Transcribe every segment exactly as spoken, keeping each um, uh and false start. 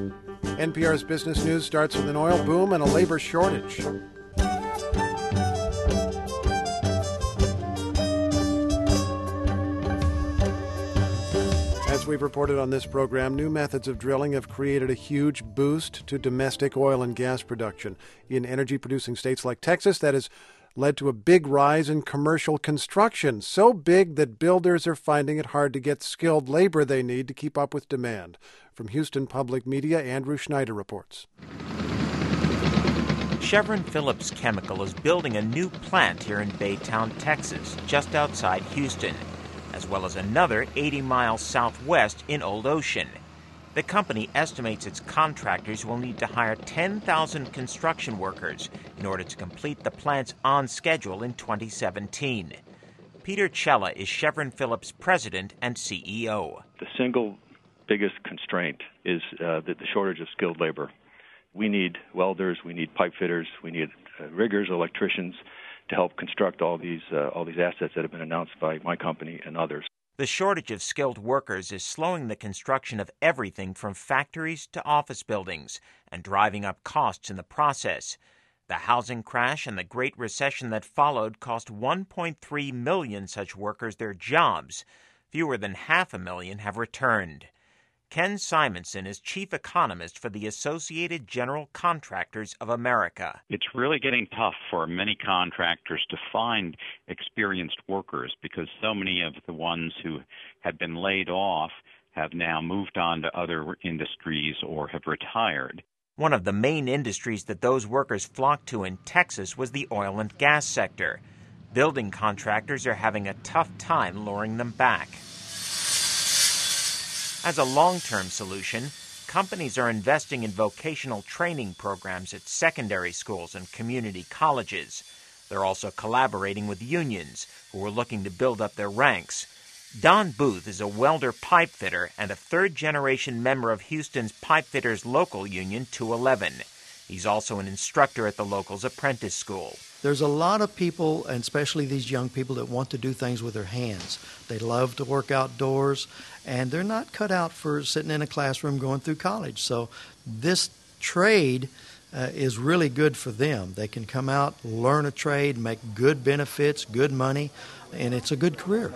N P R's Business News starts with an oil boom and a labor shortage. As we've reported on this program, new methods of drilling have created a huge boost to domestic oil and gas production. In energy-producing states like Texas, that has led to a big rise in commercial construction, so big that builders are finding it hard to get skilled labor they need to keep up with demand. From Houston Public Media, Andrew Schneider reports. Chevron Phillips Chemical is building a new plant here in Baytown, Texas, just outside Houston, as well as another eighty miles southwest in Old Ocean. The company estimates its contractors will need to hire ten thousand construction workers in order to complete the plant's on schedule in twenty seventeen. Peter Cella is Chevron Phillips president and C E O. The single biggest constraint is uh, the, the shortage of skilled labor. We need welders, we need pipe fitters, we need uh, riggers, electricians to help construct all these uh, all these assets that have been announced by my company and others. The shortage of skilled workers is slowing the construction of everything from factories to office buildings and driving up costs in the process. The housing crash and the Great Recession that followed cost one point three million such workers their jobs. Fewer than half a million have returned. Ken Simonson is chief economist for the Associated General Contractors of America. It's really getting tough for many contractors to find experienced workers because so many of the ones who had been laid off have now moved on to other industries or have retired. One of the main industries that those workers flocked to in Texas was the oil and gas sector. Building contractors are having a tough time luring them back. As a long-term solution, companies are investing in vocational training programs at secondary schools and community colleges. They're also collaborating with unions who are looking to build up their ranks. Don Booth is a welder pipe fitter and a third-generation member of Houston's pipe fitters local union, two eleven. He's also an instructor at the local's apprentice school. There's a lot of people, and especially these young people, that want to do things with their hands. They love to work outdoors, and they're not cut out for sitting in a classroom going through college. So this trade uh, is really good for them. They can come out, learn a trade, make good benefits, good money, and it's a good career.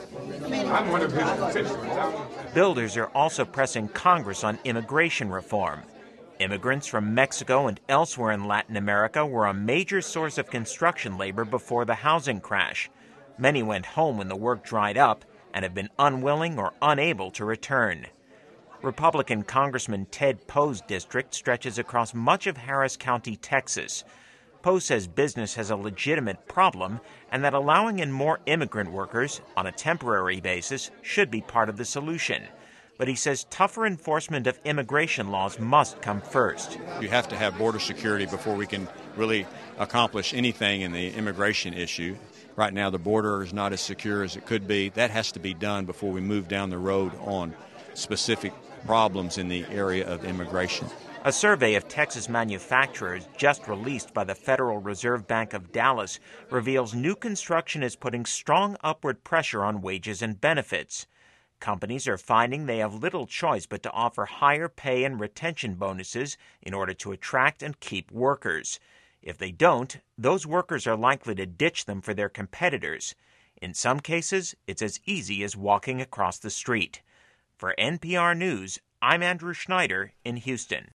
Builders are also pressing Congress on immigration reform. Immigrants from Mexico and elsewhere in Latin America were a major source of construction labor before the housing crash. Many went home when the work dried up and have been unwilling or unable to return. Republican Congressman Ted Poe's district stretches across much of Harris County, Texas. Poe says business has a legitimate problem and that allowing in more immigrant workers on a temporary basis should be part of the solution. But he says tougher enforcement of immigration laws must come first. You have to have border security before we can really accomplish anything in the immigration issue. Right now, the border is not as secure as it could be. That has to be done before we move down the road on specific problems in the area of immigration. A survey of Texas manufacturers just released by the Federal Reserve Bank of Dallas reveals new construction is putting strong upward pressure on wages and benefits. Companies are finding they have little choice but to offer higher pay and retention bonuses in order to attract and keep workers. If they don't, those workers are likely to ditch them for their competitors. In some cases, it's as easy as walking across the street. For N P R News, I'm Andrew Schneider in Houston.